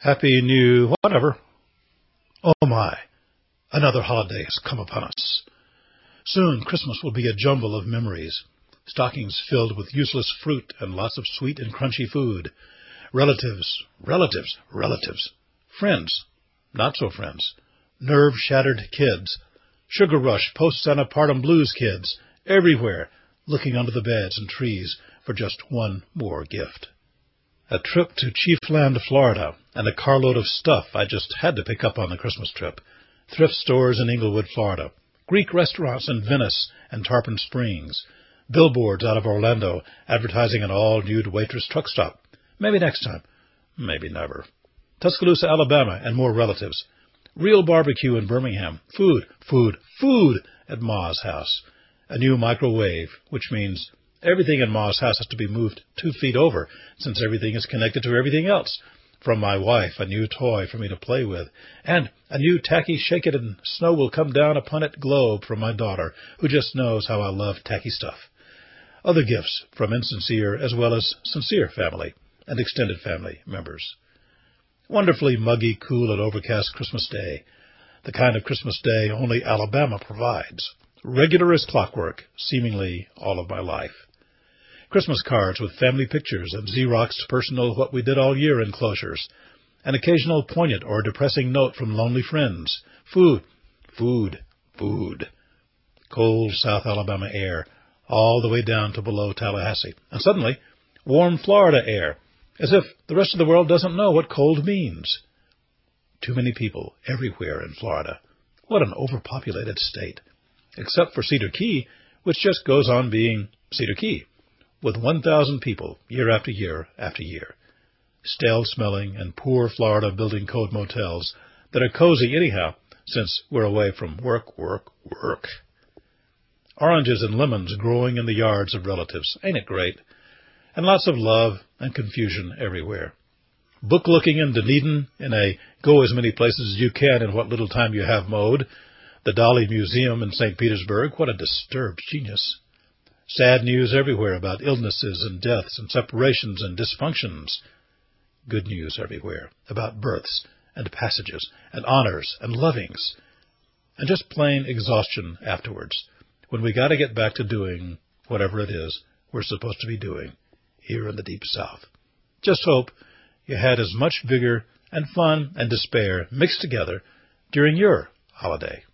Happy New whatever. Oh my, another holiday has come upon us. Soon Christmas will be a jumble of memories, stockings filled with useless fruit and lots of sweet and crunchy food, relatives, friends, not so friends, nerve-shattered kids, sugar rush post-Sanapartum blues kids, everywhere, looking under the beds and trees for just one more gift. A trip to Chiefland, Florida, and a carload of stuff I just had to pick up on the Christmas trip. Thrift stores in Inglewood, Florida. Greek restaurants in Venice and Tarpon Springs. Billboards out of Orlando advertising an all-nude waitress truck stop. Maybe next time. Maybe never. Tuscaloosa, Alabama, and more relatives. Real barbecue in Birmingham. Food at Ma's house. A new microwave, which means everything in Ma's house has to be moved 2 feet over, since everything is connected to everything else. From my wife, a new toy for me to play with, and a new tacky shake it and snow will come down upon it globe from my daughter, who just knows how I love tacky stuff. Other gifts from insincere as well as sincere family and extended family members. Wonderfully muggy, cool, and overcast Christmas Day. The kind of Christmas Day only Alabama provides. Regular as clockwork, seemingly all of my life. Christmas cards with family pictures and Xeroxed personal what we did all year enclosures. An occasional poignant or depressing note from lonely friends. Food. Cold South Alabama air, all the way down to below Tallahassee. And suddenly, warm Florida air, as if the rest of the world doesn't know what cold means. Too many people everywhere in Florida. What an overpopulated state. Except for Cedar Key, which just goes on being Cedar Key, with 1,000 people year after year after year. Stale-smelling and poor Florida building code motels that are cozy anyhow, since we're away from work. Oranges and lemons growing in the yards of relatives. Ain't it great? And lots of love and confusion everywhere. Book-looking in Dunedin in a go-as-many-places as you can in what little time you have mode. The Dali Museum in St. Petersburg. What a disturbed genius. Sad news everywhere about illnesses and deaths and separations and dysfunctions. Good news everywhere about births and passages and honors and lovings. And just plain exhaustion afterwards, when we got to get back to doing whatever it is we're supposed to be doing here in the Deep South. Just hope you had as much vigor and fun and despair mixed together during your holiday.